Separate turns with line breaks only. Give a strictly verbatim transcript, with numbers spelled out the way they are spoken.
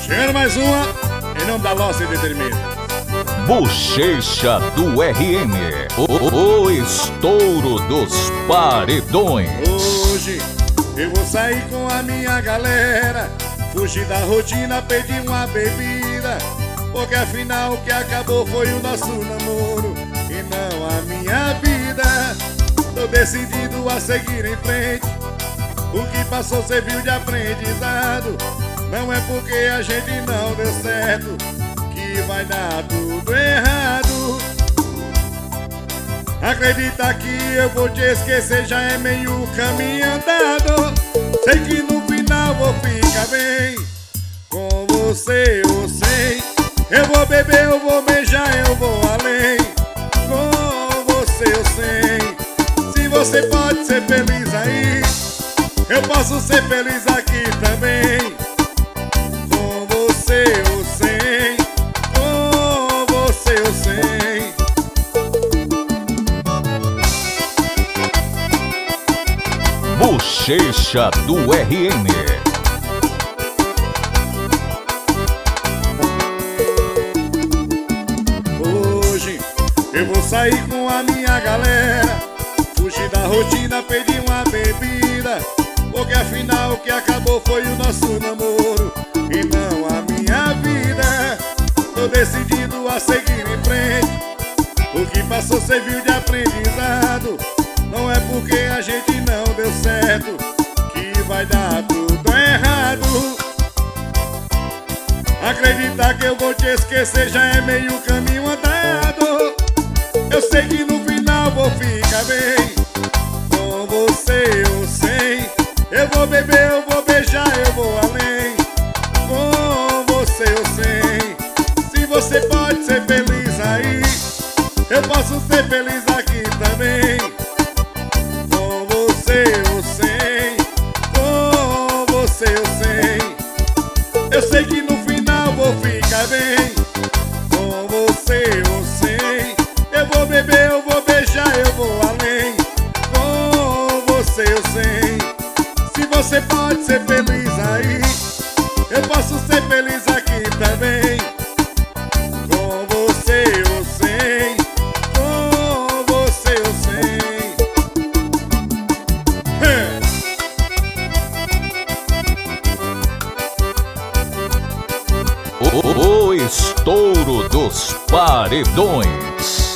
Chegando mais uma, em nome da nossa Entretenimento.
Bochecha do R M, o, o estouro dos paredões.
Hoje eu vou sair com a minha galera, fugir da rotina, pedir uma bebida, porque afinal o que acabou foi o nosso namoro e não a minha vida. Tô decidido a seguir em frente, o que passou serviu de aprendizado. Não é porque a gente não deu certo que vai dar tudo errado. Acredita que eu vou te esquecer, já é meio caminho andado. Sei que no final vou ficar bem com você, eu sei. Eu vou beber, eu vou beijar, eu vou além. Com você eu sei. Se você pode ser feliz aí, eu posso ser feliz aqui também. Com você eu sei, com você eu sei.
Bochecha do R M.
Hoje eu vou sair com a minha galera, fugir da rotina, pedir uma bebida, porque afinal o que acabou foi o nosso namoro e não a minha vida. Tô decidido a seguir em frente, o que passou serviu de aprendizado. Não é porque a gente não deu certo que vai dar tudo errado. Acreditar que eu vou te esquecer já é meio caminho andado. Eu sei que no final vou ficar bem com você, eu sei. Eu vou beber, eu vou beijar, eu vou além. Com você eu sei. Se você pode ser feliz aí, eu posso ser feliz aqui também. Com você eu sei, com você eu sei. Eu sei que no final vou ficar bem com você eu sei. Eu vou beber, eu vou beijar, eu vou além. Com você eu sei. Se você pode ser feliz aí, eu posso ser feliz aqui também. Com você eu sei, com você eu sei. Hey!
O, o estouro dos paredões.